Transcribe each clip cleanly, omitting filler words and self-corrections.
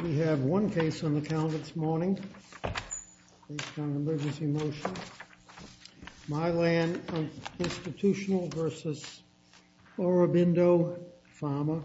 We have one case on the calendar this morning, based on emergency motion. Mylan Institutional versus Aurobindo Pharma,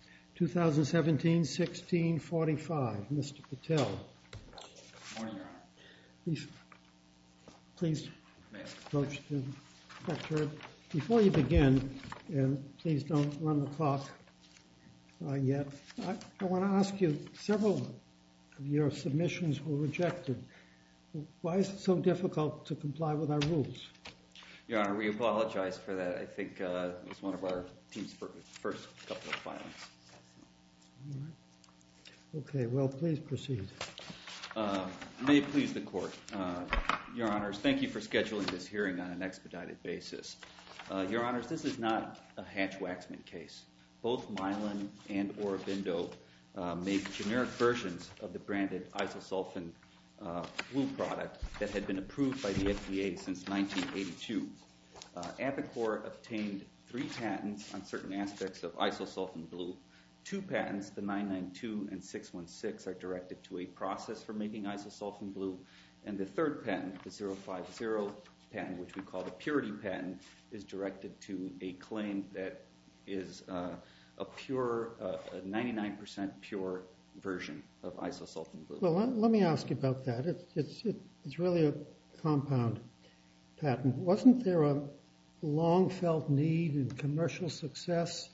2017-16-45. Mr. Patel. Good morning, Your Honor. Please approach the lectern. Before you begin, and please don't run the clock yet, I want to ask you, several of your submissions were rejected. Why is it so difficult to comply with our rules? Your Honor, we apologize for that. I think it was one of our team's first couple of filings. All right. Okay, well, please proceed. May it please the Court. Your Honors, thank you for scheduling this hearing on an expedited basis. Your Honors, this is not a Hatch-Waxman case. Both Mylan and Aurobindo make generic versions of the branded isosulfan blue product that had been approved by the FDA since 1982. Apicor obtained 3 patents on certain aspects of isosulfan blue. 2 patents, the 992 and 616, are directed to a process for making isosulfan blue, and the 3rd patent, the 050 patent, which we call the purity patent, is directed to a claim that is a pure, 99% pure version of isosulfan blue. Well, let me ask you about that. It's really a compound patent. Wasn't there a long-felt need and commercial success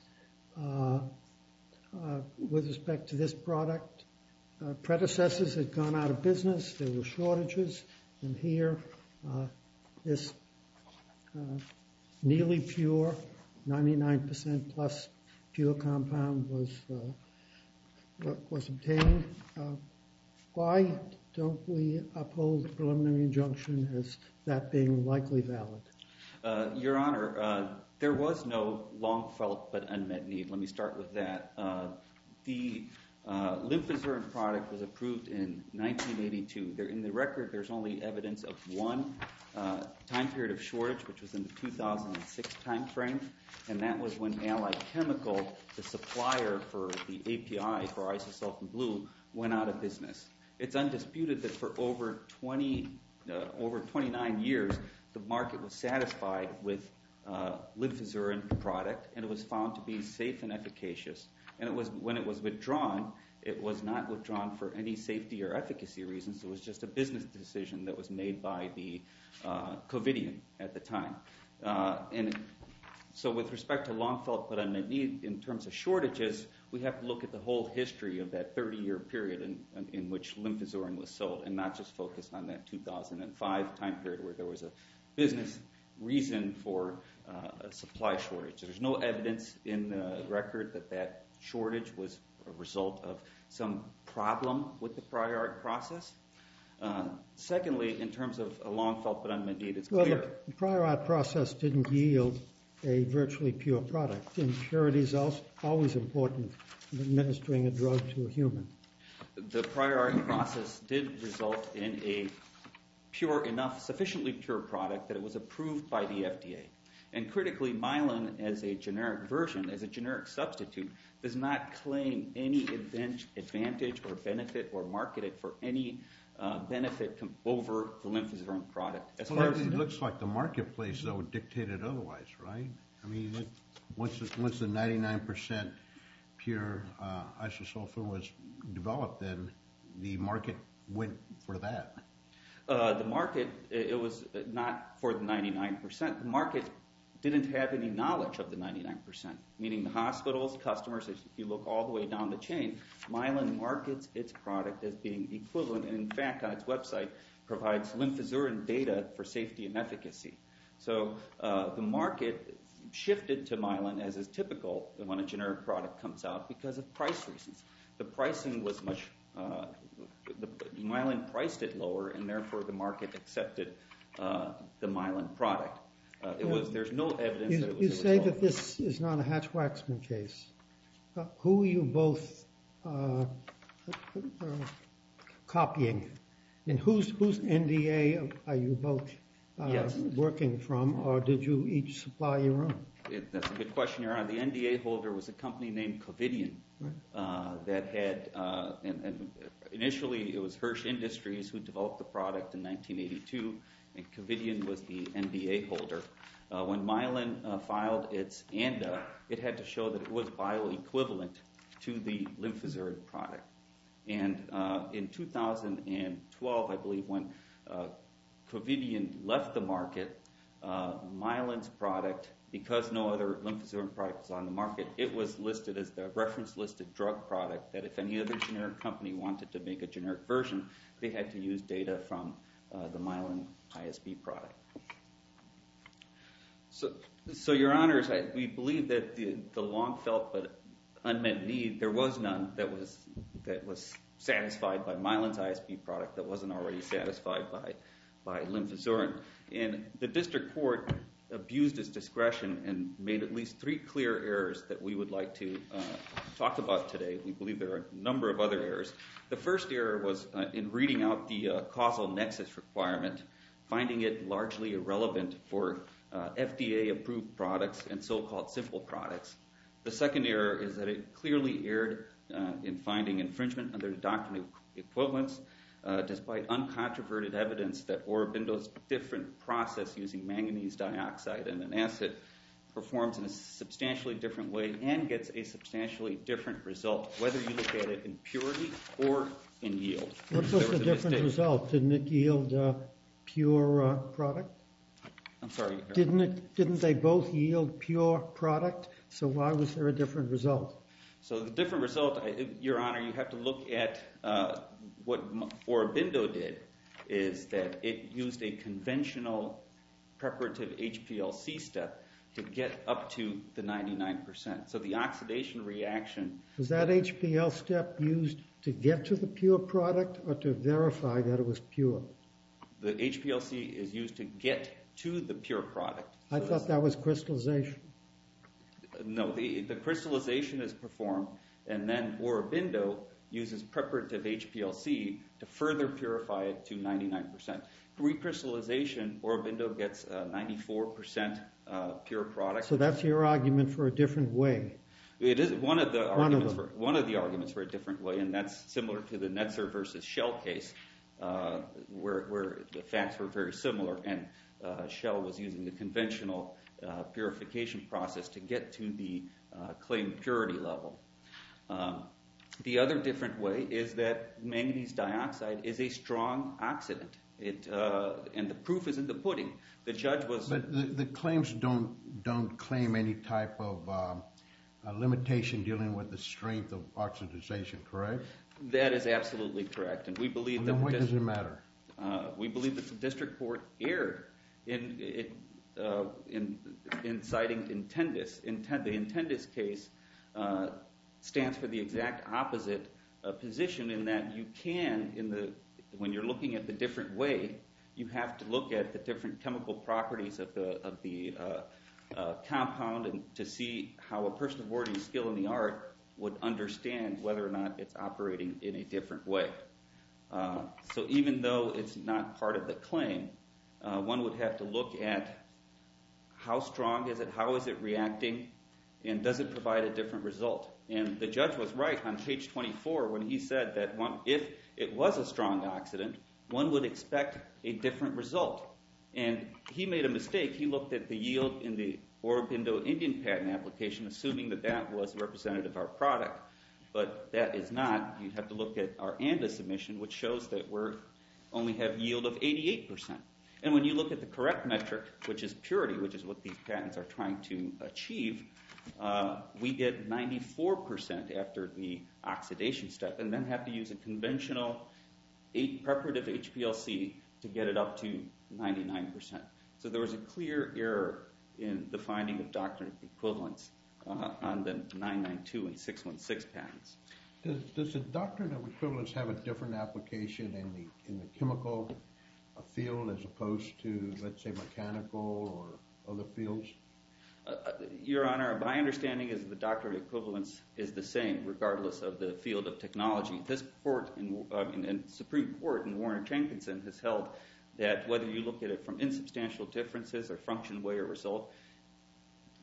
with respect to this product? Predecessors had gone out of business. There were shortages. And here, this nearly pure, 99% plus pure compound was obtained. Why don't we uphold the preliminary injunction as that being likely valid? Your Honor, there was no long-felt but unmet need. Let me start with that. The Lymphazurin product was approved in 1982. In the record, there's only evidence of one time period of shortage, which was in the 2006 time frame, and that was when Allied Chemical, the supplier for the API for isosulfan blue, went out of business. It's undisputed that for over 29 years, the market was satisfied with Lymphazurin product, and it was found to be safe and efficacious. And when it was withdrawn, it was not withdrawn for any safety or efficacy reasons. It was just a business decision that was made by the Covidian at the time. And so with respect to long-felt but unmet need, in terms of shortages, we have to look at the whole history of that 30-year period in which Lymphazurin was sold, and not just focus on that 2005 time period where there was a business reason for a supply shortage. There's no evidence in the record that that shortage was a result of some problem with the prior art process. Secondly, in terms of a long-felt but unmet need, it's clear. Well, the prior art process didn't yield a virtually pure product. Impurity is always important in administering a drug to a human. The prior art process did result in a pure enough, sufficiently pure product that it was approved by the FDA. And critically, Mylan, as a generic version, as a generic substitute, does not claim any advantage or benefit or market it for any benefit over the Lymphazurin product. It looks like the marketplace, though, dictated otherwise, right? I mean, once the 99% pure isosulfan was developed, then the market went for that. The market, it was not for the 99%. The market didn't have any knowledge of the 99%, meaning the hospitals, customers, if you look all the way down the chain, Mylan markets its product as being equivalent, and in fact, on its website, provides Lymphazurin data for safety and efficacy. So the market shifted to Mylan, as is typical when a generic product comes out, because of price reasons. The pricing was much, Mylan priced it lower, and therefore the market accepted the Mylan product. There's no evidence that it was a result. You say that this is not a Hatch-Waxman case. Who are you both copying? And whose NDA are you both working from, or did you each supply your own? That's a good question, Your Honor. The NDA holder was a company named Covidien that had, and initially it was Hirsch Industries who developed the product in 1982, and Covidien was the NDA holder. When Mylan filed its ANDA, it had to show that it was bioequivalent to the Lymphozyrin product. And in 2012, I believe, when Covidien left the market, Mylan's product, because no other Lymphozyrin product was on the market, it was listed as the reference-listed drug product that if any other generic company wanted to make a generic version, they had to use data from the Mylan ISB product. So Your Honors, we believe that the long-felt but unmet need, there was none that was satisfied by Mylan's ISB product that wasn't already satisfied by Lymphozyrin. And the district court abused its discretion and made at least 3 clear errors that we would like to talk about today. We believe there are a number of other errors. The first error was in reading out the causal nexus requirement, finding it largely irrelevant for FDA-approved products and so-called simple products. The second error is that it clearly erred in finding infringement under the doctrine of equivalence, despite uncontroverted evidence that Aurobindo's different process using manganese dioxide and an acid performs in a substantially different way and gets a substantially different result, whether you look at it in purity or in yield. What was the different result? Didn't it yield pure product? I'm sorry. Didn't they both yield pure product? So why was there a different result? So the different result, Your Honor, you have to look at what Aurobindo did is that it used a conventional preparative HPLC step to get up to the 99%. So the oxidation reaction... Was that HPL step used to get to the pure product or to verify that it was pure? The HPLC is used to get to the pure product. I thought that was crystallization. No, the crystallization is performed, and then Aurobindo uses preparative HPLC to further purify it to 99%. Recrystallization, Aurobindo gets 94% pure product. So that's your argument for a different way. It is one of the arguments for a different way, and that's similar to the Netzer versus Shell case, where the facts were very similar, and Shell was using the conventional purification process to get to the claimed purity level. The other different way is that manganese dioxide is a strong oxidant, and the proof is in the pudding. The judge was... But the claims don't claim any type of limitation dealing with the strength of oxidization, correct? That is absolutely correct, and we believe that... Then why does it matter? We believe that the district court erred in citing Intendis. The Intendis case stands for the exact opposite position in that you can, when you're looking at the different way, you have to look at the different chemical properties of the compound and to see how a person of ordinary skill in the art would understand whether or not it's operating in a different way. So even though it's not part of the claim, one would have to look at how strong is it, how is it reacting, and does it provide a different result? And the judge was right on page 24 when he said that if it was a strong oxidant, one would expect a different result. And he made a mistake. He looked at the yield in the Aurobindo Indian patent application, assuming that that was representative of our product. But that is not. You have to look at our ANDA submission, which shows that we only have yield of 88%. And when you look at the correct metric, which is purity, which is what these patents are trying to achieve, we get 94% after the oxidation step, and then have to use a conventional preparative HPLC to get it up to 99%. So there was a clear error in the finding of doctrine of equivalence on the 992 and 616 patents. Does the doctrine of equivalence have a different application in the chemical field as opposed to, let's say, mechanical or other fields? Your Honor, my understanding is the doctrine of equivalence is the same regardless of the field of technology. This court, in Supreme Court in Warner-Jenkinson, has held that whether you look at it from insubstantial differences or function, way, or result,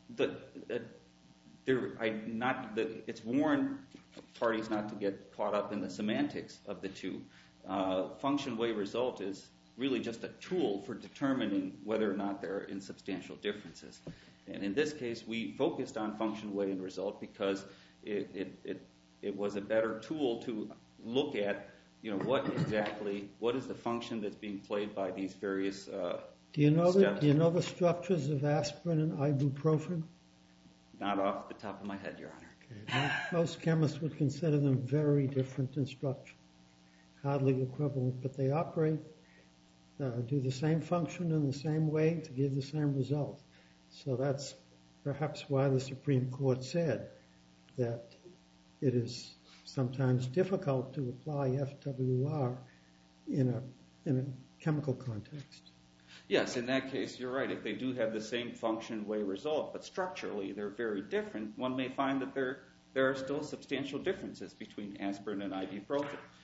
It's warned parties not to get caught up in the semantics of the two. Function, way, result is really just a tool for determining whether or not there are insubstantial differences. And in this case, we focused on function, way, and result because it was a better tool to look at, what is the function that's being played by these various steps. Do you know the structures of aspirin and ibuprofen? Not off the top of my head, Your Honor. Okay. Most chemists would consider them very different in structure, hardly equivalent, but they operate, do the same function in the same way to give the same result. So that's perhaps why the Supreme Court said that it is sometimes difficult to apply FWR in a chemical context. Yes, in that case, you're right. If they do have the same function, way, result, but structurally they're very different, one may find that there are still substantial differences between aspirin and ibuprofen.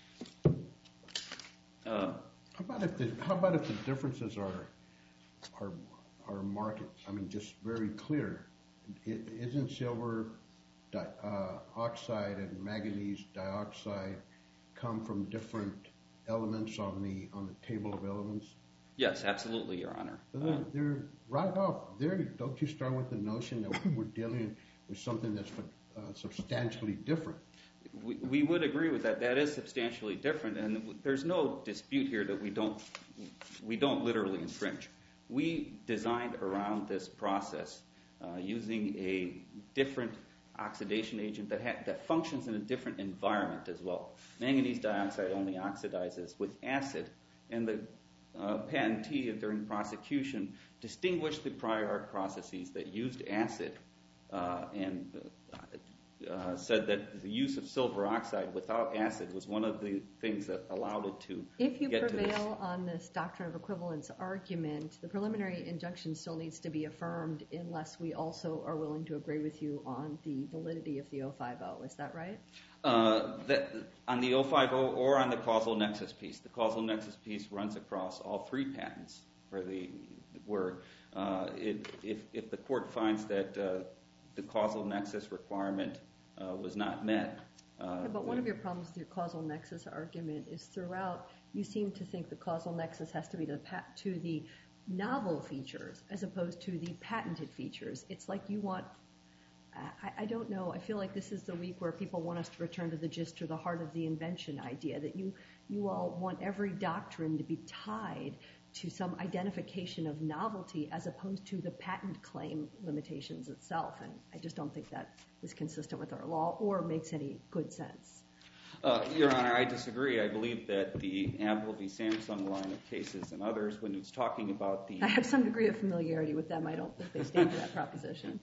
How about if the differences are market? I mean, just very clear. Isn't silver oxide and manganese dioxide come from different elements on the table of elements? Yes, absolutely, Your Honor. They're right off there. Don't you start with the notion that we're dealing with something that's substantially different? We would agree with that. That is substantially different, and there's no dispute here that we don't literally infringe. We designed around this process using a different oxidation agent that functions in a different environment as well. Manganese dioxide only oxidizes with acid, and the patentee during prosecution distinguished the prior art processes that used acid and said that the use of silver oxide without acid was one of the things that allowed it to If you get to this. prevail on this doctrine of equivalence argument, the preliminary injunction still needs to be affirmed unless we also are willing to agree with you on the validity of the 050. Is that right? On the 050 or on the causal nexus piece. The causal nexus piece runs across all three patents where if the court finds that the causal nexus requirement was not met. But one of your problems with your causal nexus argument is throughout you seem to think the causal nexus has to be to the novel features as opposed to the patented features. It's like you want, I don't know, I feel like this is the week where people want us to return to the gist or the heart of the invention idea, that you all want every doctrine to be tied to some identification of novelty as opposed to the patent claim limitations itself. And I just don't think that is consistent with our law or makes any good sense. Your Honor, I disagree. I believe that the Apple v. Samsung line of cases and others, when it's talking about the... I have some degree of familiarity with them. I don't think they stand for that proposition.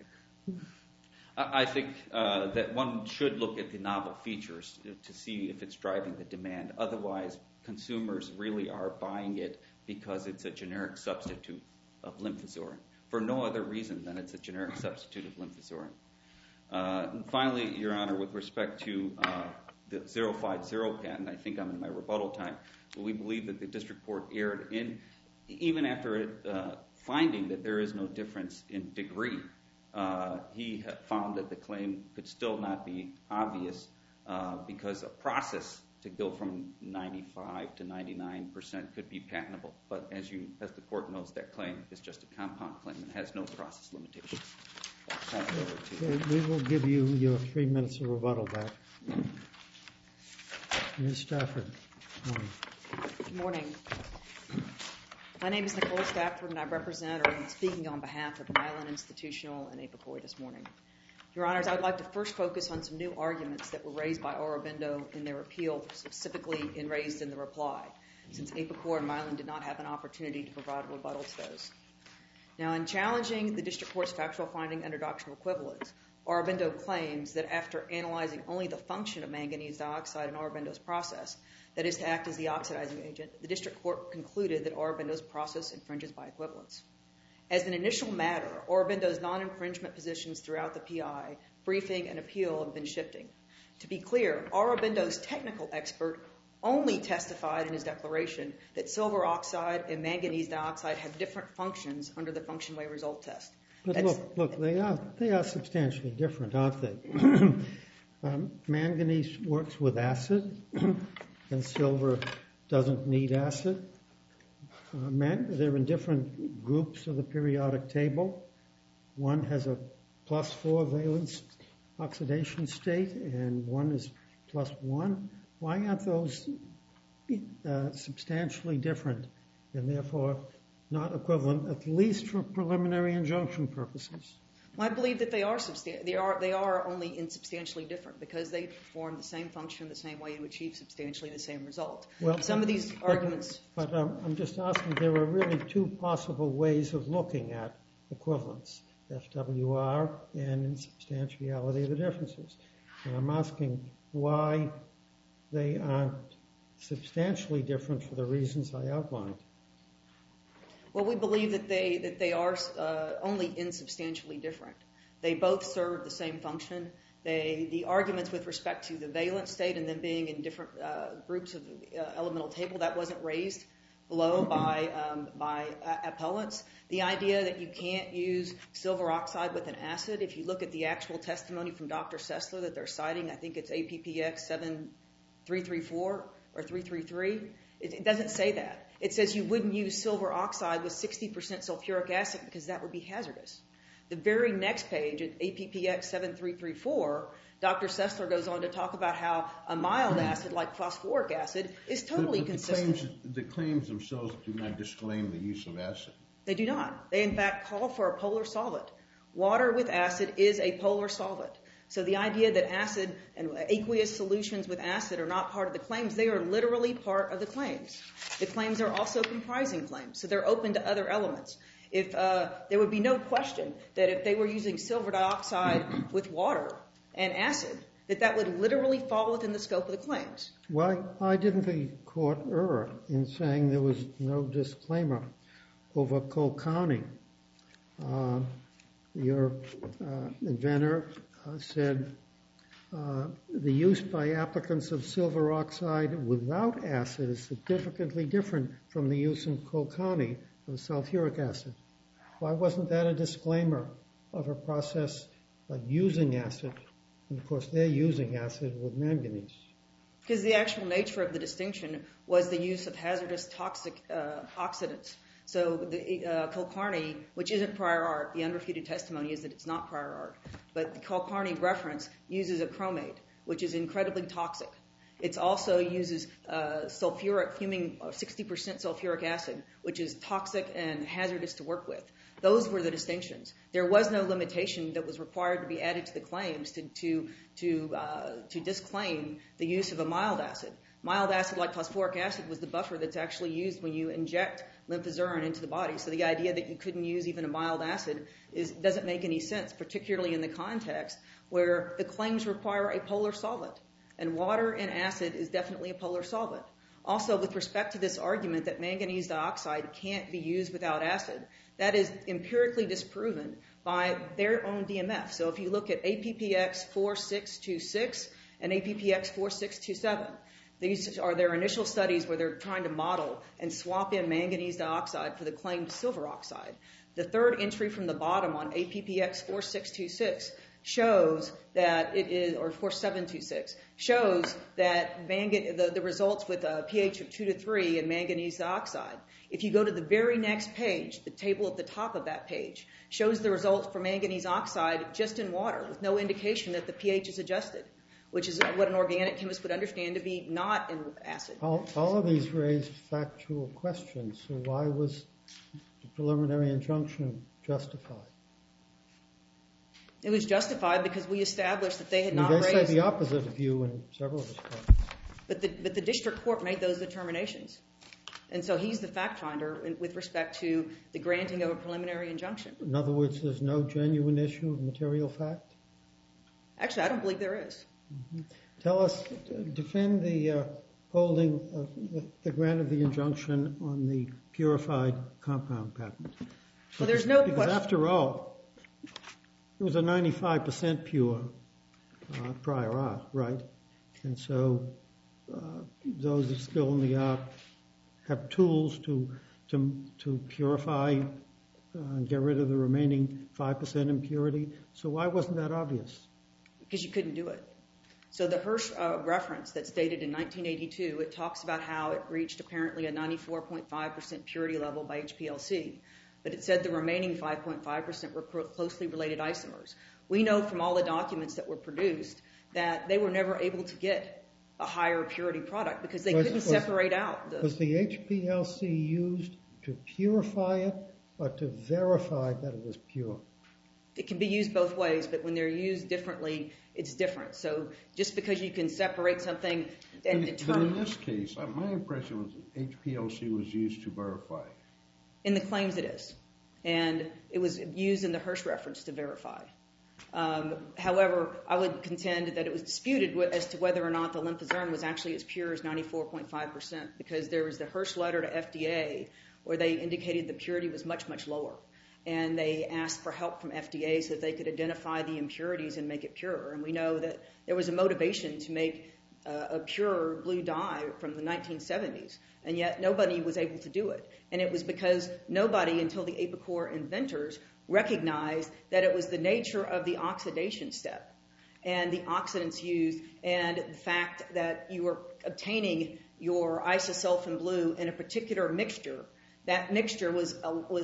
I think that one should look at the novel features to see if it's driving the demand. Otherwise, consumers really are buying it because it's a generic substitute of lymphozorin for no other reason than it's a generic substitute of lymphozorin. And finally, Your Honor, with respect to the 050 patent, I think I'm in my rebuttal time, but we believe that the district court erred in, even after finding that there is no difference in degree, he found that the claim could still not be obvious because a process to go from 95 to 99% could be patentable. But as the court knows, that claim is just a compound claim and has no process limitations. We will give you your 3 minutes of rebuttal back. Ms. Stafford. Good morning. My name is Nicole Stafford, and I represent, or I'm speaking on behalf of Milan Institutional and Apicoy this morning. Your Honors, I would like to first focus on some new arguments that were raised by Aurobindo in their appeal, specifically raised in the reply, since Apicoy and Milan did not have an opportunity to provide a rebuttal to those. Now, in challenging the district court's factual finding under doctrinal equivalence, Aurobindo claims that after analyzing only the function of manganese dioxide in Aurobindo's process, that is to act as the oxidizing agent, the district court concluded that Aurobindo's process infringes by equivalence. As an initial matter, Aurobindo's non-infringement positions throughout the PI, briefing, and appeal have been shifting. To be clear, Aurobindo's technical expert only testified in his declaration that silver oxide and manganese dioxide have different functions under the function-way result test. But look, they are substantially different, aren't they? Manganese works with acid, and silver doesn't need acid. They're in different groups of the periodic table. One has a +4 valence oxidation state, and one is +1. Why aren't those substantially different, and therefore not equivalent, at least for preliminary injunction purposes? Well, I believe that they are only insubstantially different because they perform the same function the same way to achieve substantially the same result. Well, some of these arguments. But I'm just asking, there are really two possible ways of looking at equivalence, FWR and insubstantiality of the differences. And I'm asking why they aren't substantially different for the reasons I outlined. Well, we believe that they are only insubstantially different. They both serve the same function. The arguments with respect to the valence state and them being in different groups of the elemental table, that wasn't raised below by appellants. The idea that you can't use silver oxide with an acid, if you look at the actual testimony from Dr. Sessler that they're citing, I think it's APPX 7334 or 333, it doesn't say that. It says you wouldn't use silver oxide with 60% sulfuric acid because that would be hazardous. The very next page, at APPX 7334, Dr. Sessler goes on to talk about how a mild acid like phosphoric acid is totally consistent. The claims themselves do not disclaim the use of acid. They do not. They, in fact, call for a polar solvent. Water with acid is a polar solvent. So the idea that acid and aqueous solutions with acid are not part of the claims, they are literally part of the claims. The claims are also comprising claims, so they're open to other elements. There would be no question that if they were using silver dioxide with water and acid, that would literally fall within the scope of the claims. Why didn't the court err in saying there was no disclaimer over Colcani? Your inventor said the use by applicants of silver oxide without acid is significantly different from the use in Colcani of sulfuric acid. Why wasn't that a disclaimer of a process of using acid? And of course, they're using acid with manganese. Because the actual nature of the distinction was the use of hazardous toxic oxidants. So the Colcarni, which isn't prior art, the unrefuted testimony is that it's not prior art, but the Colcarni reference uses a chromate, which is incredibly toxic. It also uses fuming 60% sulfuric acid, which is toxic and hazardous to work with. Those were the distinctions. There was no limitation that was required to be added to the claims to disclaim the use of a mild acid. Mild acid, like phosphoric acid, was the buffer that's actually used when you inject lymphozurin into the body. So the idea that you couldn't use even a mild acid doesn't make any sense, particularly in the context where the claims require a polar solvent. And water and acid is definitely a polar solvent. Also, with respect to this argument that manganese dioxide can't be used without acid, that is empirically disproven by their own DMF. So if you look at APPX 4626 and APPX 4627, these are their initial studies where they're trying to model and swap in manganese dioxide for the claimed silver oxide. The third entry from the bottom on APPX 4626 shows that it is, or 4726, shows that the results with a pH of 2 to 3 in manganese dioxide. If you go to the very next page, the table at the top of that page shows the results for manganese oxide just in water with no indication that the pH is adjusted, which is what an organic chemist would understand to be not in acid. All of these raise factual questions. So why was the preliminary injunction justified? It was justified because we established that they had not raised... They say the opposite of you in several respects. But the district court made those determinations. And so he's the fact finder with respect to the granting of a preliminary injunction. In other words, there's no genuine issue of material fact? Actually, I don't believe there is. Tell us, defend the holding of the grant of the injunction on the purified compound patent. Well, there's no because question. After all, it was a 95% pure prior art, right? And so those of skill in the art have tools to purify get rid of the remaining 5% impurity. So why wasn't that obvious? Because you couldn't do it. So the Hirsch reference that's dated in 1982, it talks about how it reached apparently a 94.5% purity level by HPLC. But it said the remaining 5.5% were closely related isomers. We know from all the documents that were produced that they were never able to get a higher purity product because they couldn't separate out. Was the HPLC used to purify it or to verify that it was pure? It can be used both ways, but when they're used differently, it's different. So just because you can separate something and determine... But in this case, my impression was HPLC was used to verify. In the claims it is. And it was used in the Hirsch reference to verify. However, I would contend that it was disputed as to whether or not the lymphozyme was actually as pure as 94.5% because there was the Hirsch letter to FDA where they indicated the purity was much, much lower. And they asked for help from FDA so that they could identify the impurities and make it purer. And we know that there was a motivation to make a pure blue dye from the 1970s, and yet nobody was able to do it. And it was because nobody until the Apicore inventors recognized that it was the nature of the oxidation step and the oxidants used and the fact that you were obtaining your isosulfan blue in a particular mixture. That mixture was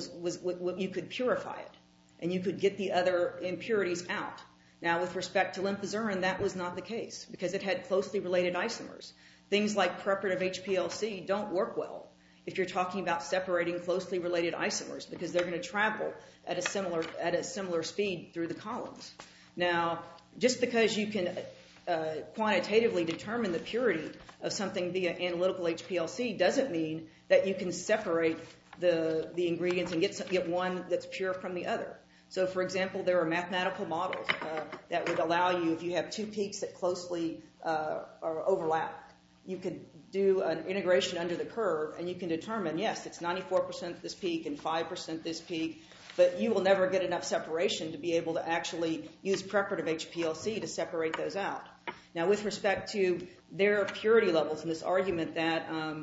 you could purify it, and you could get the other impurities out. Now, with respect to lymphozyme, that was not the case because it had closely related isomers. Things like preparative HPLC don't work well if you're talking about separating closely related isomers because they're going to travel at a similar speed through the columns. Now, just because you can quantitatively determine the purity of something via analytical HPLC doesn't mean that you can separate the ingredients and get one that's pure from the other. So, for example, there are mathematical models that would allow you, if you have two peaks that closely overlap, you could do an integration under the curve, and you can determine, yes, it's 94% this peak and 5% this peak, but you will never get enough separation to be able to actually use preparative HPLC to separate those out. Now, with respect to their purity levels and this argument that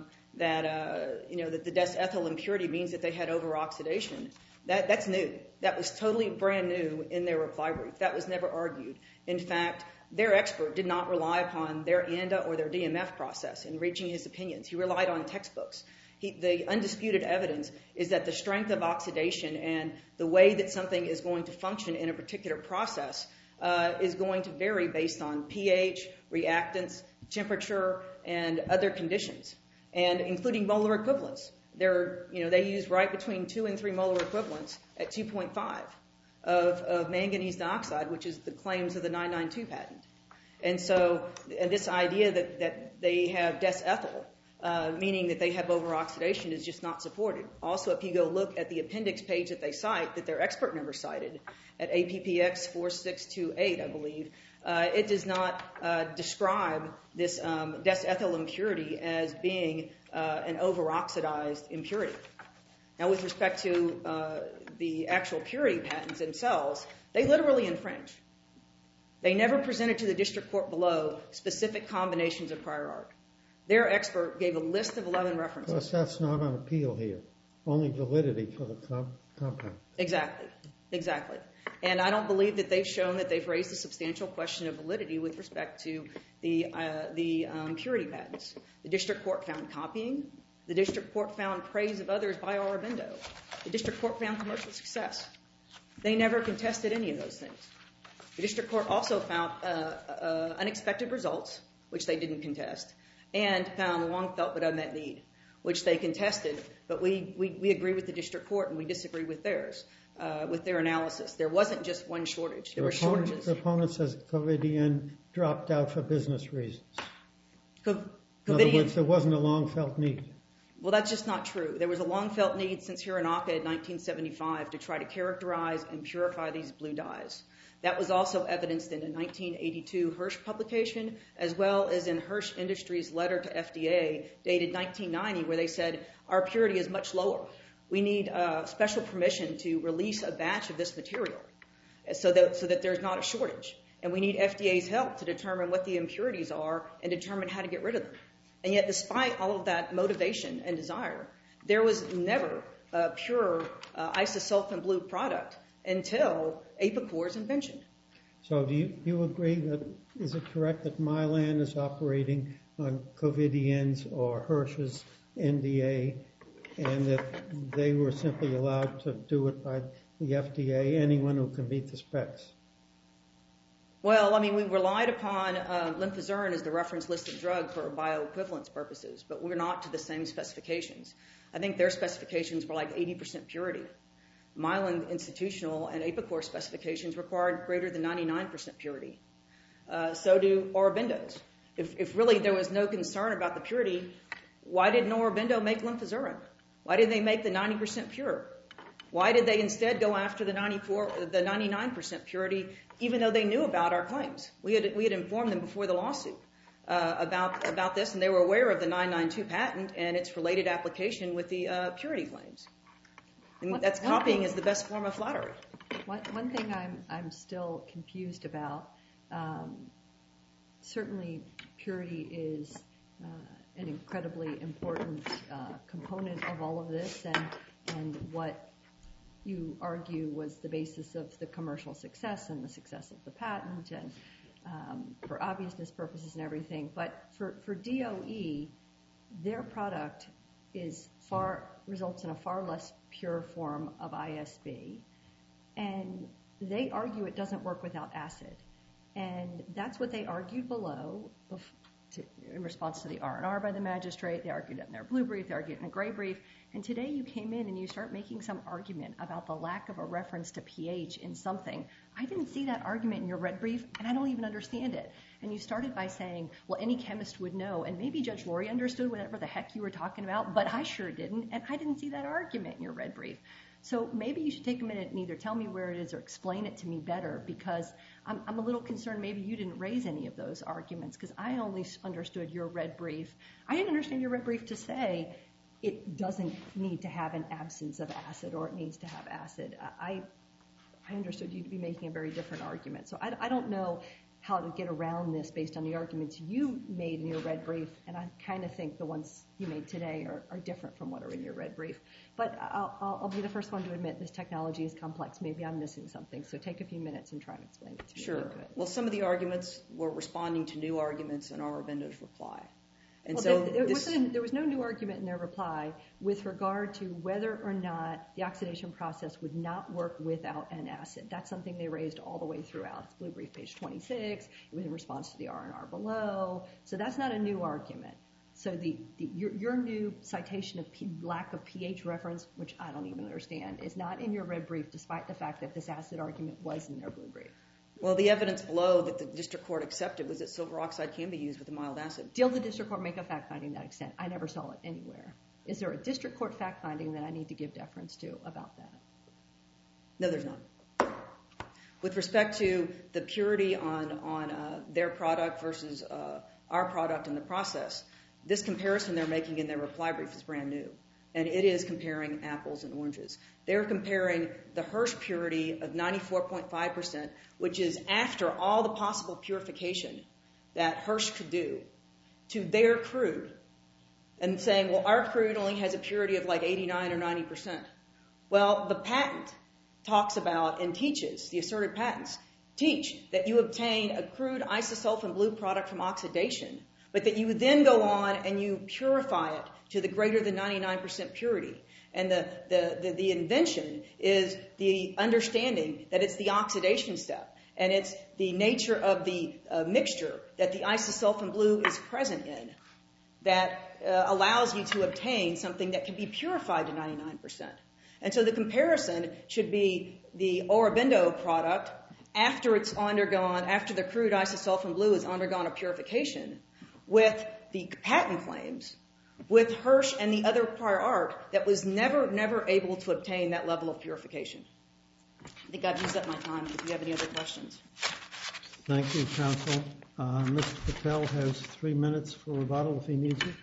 the desethyl impurity means that they had over-oxidation, that's new. That was totally brand new in their reply brief. That was never argued. In fact, their expert did not rely upon their ANDA or their DMF process in reaching his opinions. He relied on textbooks. The undisputed evidence is that the strength of oxidation and the way that something is going to function in a particular process is going to vary based on pH, reactants, temperature, and other conditions, and including molar equivalents. They use right between 2 and 3 molar equivalents at 2.5 of manganese dioxide, which is the claims of the 992 patent. And so this idea that they have desethyl, meaning that they have over-oxidation, is just not supported. Also, if you go look at the appendix page that they cite, that their expert never cited, at APPX 4628, I believe, it does not describe this desethyl impurity as being an over-oxidized impurity. Now, with respect to the actual purity patents themselves, they literally infringe. They never presented to the district court below specific combinations of prior art. Their expert gave a list of 11 references. Of course, that's not on appeal here. Only validity for the compound. Exactly. And I don't believe that they've shown that they've raised a substantial question of validity with respect to the purity patents. The district court found copying. The district court found praise of others by Aurobindo. The district court found commercial success. They never contested any of those things. The district court also found unexpected results, which they didn't contest, and found long-felt but unmet need, which they contested. But we agree with the district court, and we disagree with theirs, with their analysis. There wasn't just one shortage. There were shortages. The opponent says Covidien dropped out for business reasons. In other words, there wasn't a long-felt need. Well, that's just not true. There was a long-felt need since Hironaka in 1975 to try to characterize and purify these blue dyes. That was also evidenced in a 1982 Hirsch publication, as well as in Hirsch Industries' letter to FDA dated 1990, where they said, our purity is much lower. We need special permission to release a batch of this material so that there's not a shortage. And we need FDA's help to determine what the impurities are and determine how to get rid of them. And yet, despite all of that motivation and desire, there was never pure isosulfan blue product until Apicor's invention. So do you agree that, is it correct that Mylan is operating on Covidion's or Hirsch's NDA and that they were simply allowed to do it by the FDA, anyone who can meet the specs? Well, I mean, we relied upon Lymphozurin as the reference listed drug for bioequivalence purposes, but we're not to the same specifications. I think their specifications were like 80% purity. Mylan Institutional and Apicor specifications required greater than 99% purity. So do Aurobindo's. If really there was no concern about the purity, why didn't Aurobindo make Lymphozurin? Why did they make the 90% pure? Why did they instead go after the 99% purity, even though they knew about our claims? We had informed them before the lawsuit about this, and they were aware of the 992 patent and its related application with the purity claims. And that's copying is the best form of flattery. One thing I'm still confused about, certainly purity is an incredibly important component of all of this, and what you argue was the basis of the commercial success and the success of the patent, and for obviousness purposes and everything. But for DOE, their product results in a far less pure form of ISB, and they argue it doesn't work without acid. And that's what they argued below in response to the R&R by the magistrate. They argued it in their blue brief, they argued it in a gray brief, and today you came in and you start making some argument about the lack of a reference to pH in something. I didn't see that argument in your red brief, and I don't even understand it. And you started by saying, well, any chemist would know, and maybe Judge Laurie understood whatever the heck you were talking about, but I sure didn't, and I didn't see that argument in your red brief. So maybe you should take a minute and either tell me where it is or explain it to me better, because I'm a little concerned maybe you didn't raise any of those arguments, because I only understood your red brief. I didn't understand your red brief to say it doesn't need to have an absence of acid or it needs to have acid. I understood you to be making a very different argument. So I don't know how to get around this based on the arguments you made in your red brief, and I kind of think the ones you made today are different from what are in your red brief. But I'll be the first one to admit this technology is complex. Maybe I'm missing something, so take a few minutes and try and explain it to me. Sure. Well, some of the arguments were responding to new arguments in Aurobindo's reply. And well, so there was no new argument in their reply with regard to whether or not the oxidation process would not work without an acid. That's something they raised all the way throughout. It's blue brief page 26. It was in response to the R&R below. So that's not a new argument. So your new citation of lack of pH reference, which I don't even understand, is not in your red brief, despite the fact that this acid argument was in their blue brief. Well, the evidence below that the district court accepted was that silver oxide can be used with a mild acid. Did the district court make a fact finding to that extent? I never saw it anywhere. Is there a district court fact finding that I need to give deference to about that? No, there's not. With respect to the purity on their product versus our product in the process, this comparison they're making in their reply brief is brand new. And it is comparing apples and oranges. They're comparing the Hirsch purity of 94.5%, which is after all the possible purification that Hirsch could do, to their crude, and saying, well, our crude only has a purity of like 89 or 90%. Well, the patent talks about and teaches, the asserted patents teach that you obtain a crude isosulfan blue product from oxidation, but that you would then go on and you purify it to the greater than 99% purity. And the invention is the understanding that it's the oxidation step, and it's the nature of the mixture that the isosulfan blue is present in that allows you to obtain something that can be purified to 99%. And so the comparison should be the Aurobindo product after the crude isosulfan blue has undergone a purification, with the patent claims, with Hirsch and the other prior art that was never able to obtain that level of purification. I think I've used up my time. If you have any other questions. Thank you, counsel. Mr. Patel has 3 minutes for rebuttal if he needs it.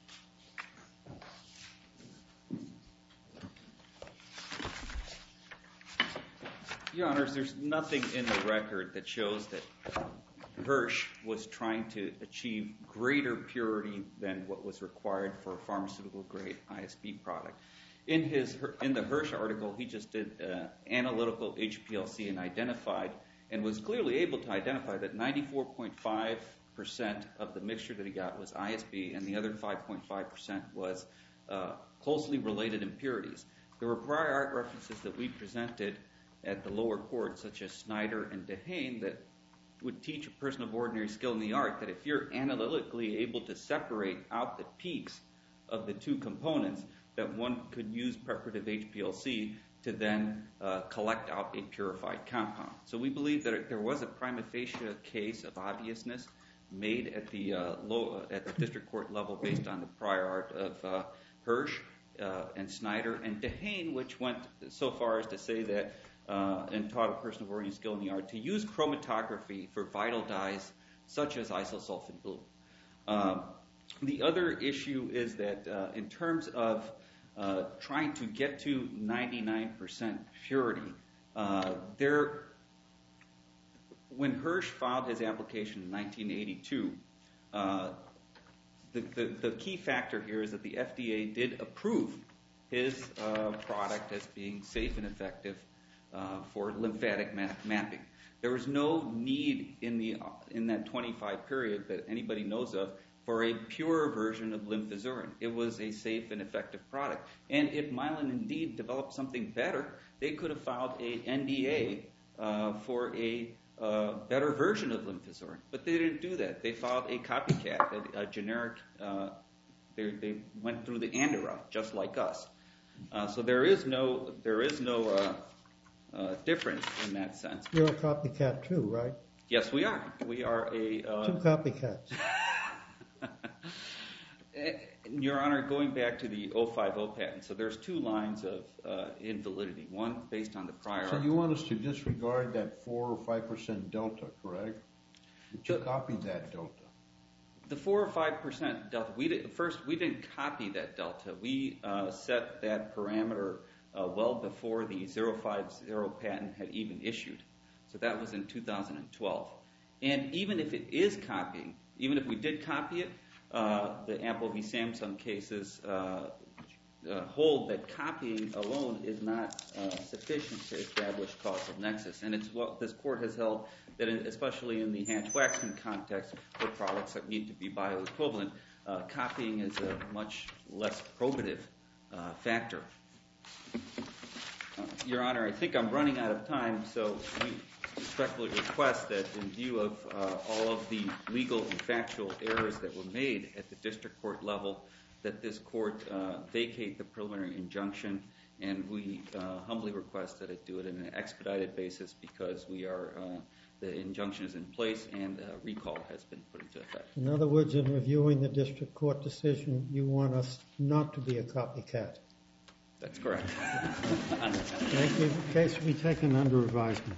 Your Honors, there's nothing in the record that shows that Hirsch was trying to achieve greater purity than what was required for a pharmaceutical-grade ISB product. In the Hirsch article, he just did analytical HPLC and was clearly able to identify that 94.5% of the mixture that he got was ISB, and the other 5.5% was closely related impurities. There were prior art references that we presented at the lower court, such as Snyder and DeHaan, that would teach a person of ordinary skill in the art that if you're analytically able to separate out the peaks of the two components, that one could use preparative HPLC to then collect out a purified compound. So we believe that there was a prima facie case of obviousness made at the district court level based on the prior art of Hirsch and Snyder and DeHaan, which went so far as to say that and taught a person of ordinary skill in the art to use chromatography for vital dyes such as isosulfite blue. The other issue is that in terms of trying to get to 99% purity, when Hirsch filed his application in 1982, the key factor here is that the FDA did approve his product as being safe and effective for lymphatic mapping. There was no need in that 25 period that anybody knows of for a pure version of lymphazurin. It was a safe and effective product. And if Mylan indeed developed something better, they could have filed a NDA for a better version of lymphazurin. But they didn't do that. They filed a copycat, a generic. They went through the ANDRA, just like us. So there is no difference in that sense. You're a copycat too, right? Yes, we are. We are a... Two copycats. Your Honor, going back to the 050 patent, so there's two lines of invalidity. One based on the prior... So you want us to disregard that 4 or 5% delta, correct? But you copied that delta. The 4 or 5% delta, we didn't copy that delta. We set that parameter well before the 050 patent had even issued. So that was in 2012. And even if it is copying, even if we did copy it, the Apple v. Samsung cases hold that copying alone is not sufficient to establish causal nexus. And it's what this court has held that, especially in the Hatch-Waxman context, for products that need to be bioequivalent, copying is a much less probative factor. Your Honor, I think I'm running out of time, so we respectfully request that in view of all of the legal and factual errors that were made at the district court level, that this court vacate the preliminary injunction, and we humbly request that it do it in an expedited basis because the injunction is in place and recall has been put into effect. In other words, in reviewing the district court decision, you want us not to be a copycat. That's correct. Thank you. The case will be taken under advisement.